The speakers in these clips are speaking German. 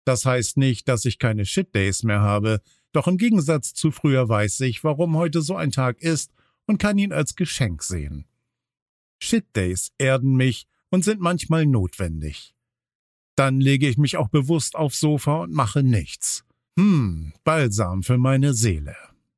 Das heißt nicht, dass ich keine Shit-Days mehr habe, doch im Gegensatz zu früher weiß ich, warum heute so ein Tag ist und kann ihn als Geschenk sehen. Shit-Days erden mich und sind manchmal notwendig. Dann lege ich mich auch bewusst aufs Sofa und mache nichts. Balsam für meine Seele.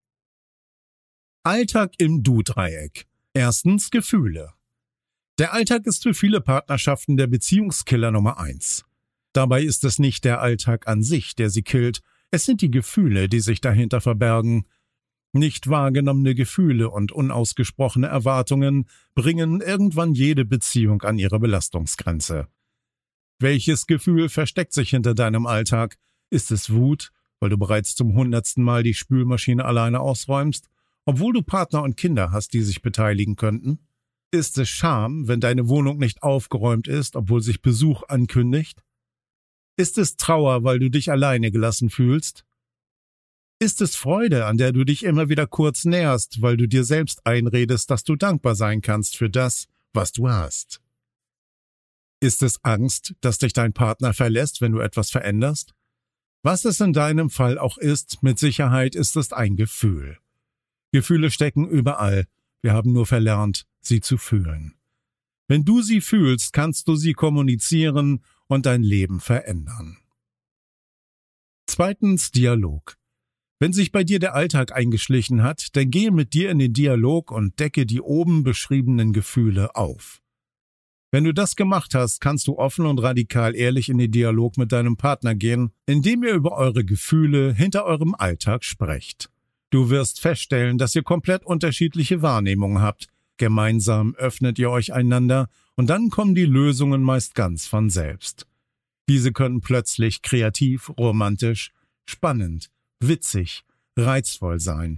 Alltag im Du-Dreieck. Erstens Gefühle. Der Alltag ist für viele Partnerschaften der Beziehungskiller Nummer 1. Dabei ist es nicht der Alltag an sich, der sie killt, es sind die Gefühle, die sich dahinter verbergen. Nicht wahrgenommene Gefühle und unausgesprochene Erwartungen bringen irgendwann jede Beziehung an ihre Belastungsgrenze. Welches Gefühl versteckt sich hinter deinem Alltag? Ist es Wut, weil du bereits zum 100. Mal die Spülmaschine alleine ausräumst, obwohl du Partner und Kinder hast, die sich beteiligen könnten? Ist es Scham, wenn deine Wohnung nicht aufgeräumt ist, obwohl sich Besuch ankündigt? Ist es Trauer, weil du dich alleine gelassen fühlst? Ist es Freude, an der du dich immer wieder kurz näherst, weil du dir selbst einredest, dass du dankbar sein kannst für das, was du hast? Ist es Angst, dass dich dein Partner verlässt, wenn du etwas veränderst? Was es in deinem Fall auch ist, mit Sicherheit ist es ein Gefühl. Gefühle stecken überall, wir haben nur verlernt, sie zu fühlen. Wenn du sie fühlst, kannst du sie kommunizieren und dein Leben verändern. Zweitens Dialog. Wenn sich bei dir der Alltag eingeschlichen hat, dann gehe mit dir in den Dialog und decke die oben beschriebenen Gefühle auf. Wenn du das gemacht hast, kannst du offen und radikal ehrlich in den Dialog mit deinem Partner gehen, indem ihr über eure Gefühle hinter eurem Alltag sprecht. Du wirst feststellen, dass ihr komplett unterschiedliche Wahrnehmungen habt. Gemeinsam öffnet ihr euch einander und dann kommen die Lösungen meist ganz von selbst. Diese können plötzlich kreativ, romantisch, spannend, witzig, reizvoll sein.